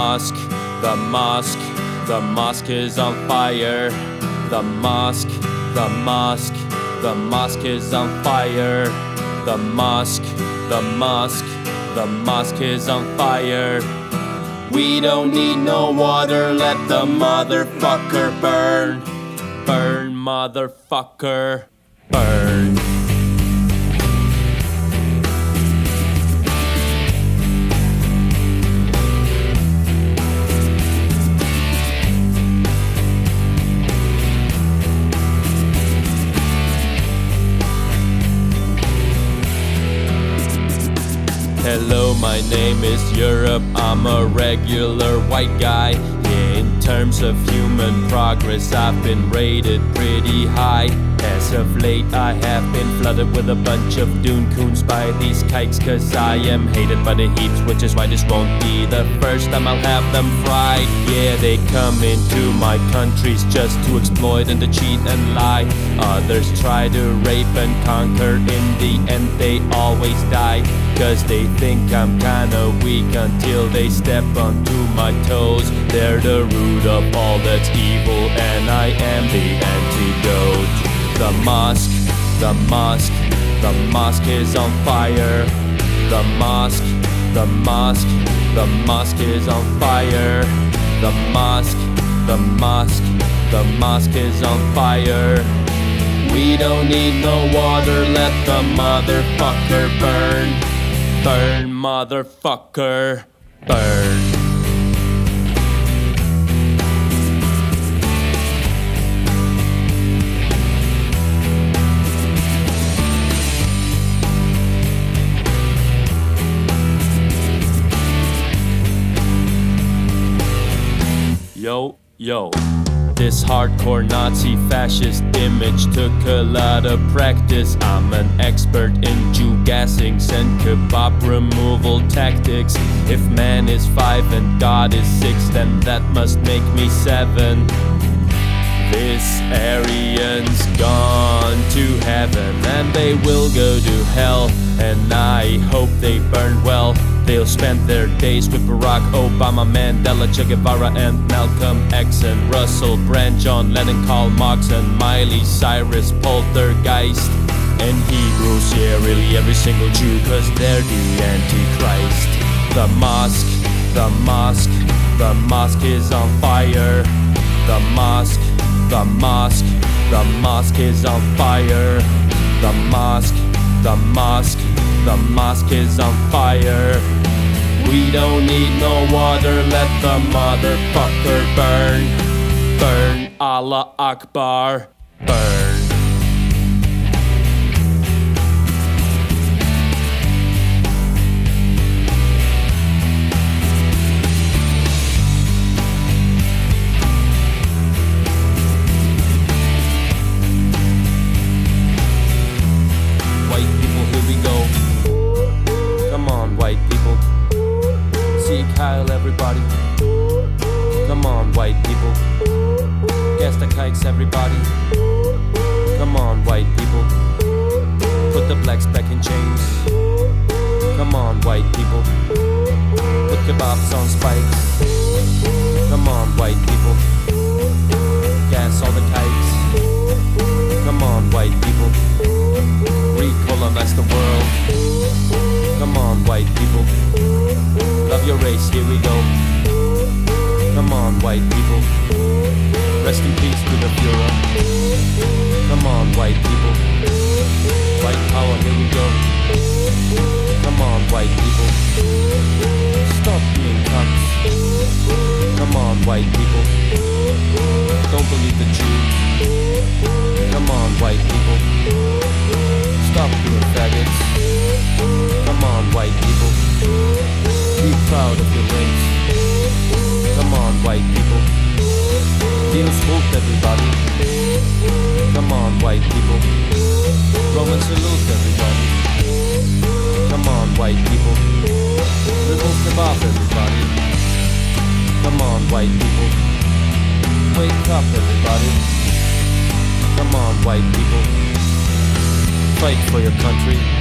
mosque, the mosque, the mosque is on fire. The mosque, the mosque, the mosque is on fire. The mosque, the mosque, the mosque is on fire. We don't need no water, let the motherfucker burn. Burn, motherfucker, burn. Hello, my name is Europe, I'm a regular white guy. In terms of human progress, I've been rated pretty high. As of late, I have been flooded with a bunch of dune coons by these kikes, cause I am hated by the heaps, which is why this won't be the first time I'll have them fried. Yeah, they come into my countries just to exploit and to cheat and lie. Others try to rape and conquer, in the end they always die. Cause they think I'm kinda weak until they step onto my toes. They're the root of all that's evil, and I am the antidote. The mosque, the mosque, the mosque is on fire. The mosque, the mosque, the mosque is on fire. The mosque, the mosque, the mosque is on fire. We don't need no water, let the motherfucker burn. Burn, motherfucker, burn. Yo, yo. This hardcore Nazi fascist image took a lot of practice. I'm an expert in Jew gassings and kebab removal tactics. If man is 5 and God is 6, then that must make me 7. This Aryan's gone to heaven, and they will go to hell, and I hope they burn well. They'll spend their days with Barack Obama, Mandela, Che Guevara, and Malcolm X, and Russell Brand, John Lennon, Karl Marx, and Miley Cyrus, Poltergeist, and Hebrews. Yeah, really every single Jew, cause they're the Antichrist. The mosque, the mosque, the mosque is on fire. The mosque, the mosque, the mosque is on fire. The mosque, the mosque, the mosque is on fire. We don't need no water, let the motherfucker burn. Burn, Allah Akbar, burn. Kyle, everybody. Come on, white people. Gas the kikes, everybody. Come on, white people. Put the blacks back in chains. Come on, white people. Put kebabs on spikes. Come on, white people. Gas all the kites. Come on, white people. Recolonize the world. Come on, white people. Love your race, here we go. Come on, white people. Rest in peace to the Führer. Come on, white people. White power, here we go. Come on, white people. Stop being cunts. Come on, white people. Don't believe the Jews. Come on, white people. Stop being faggots. Come on, white people. Be proud of your race. Come on, white people. Venus hope, everybody. Come on, white people. Roman salute, everybody. Come on, white people. Remove kebab, everybody. Come on, white people. Wake up, everybody. Come on, white people. Fight for your country.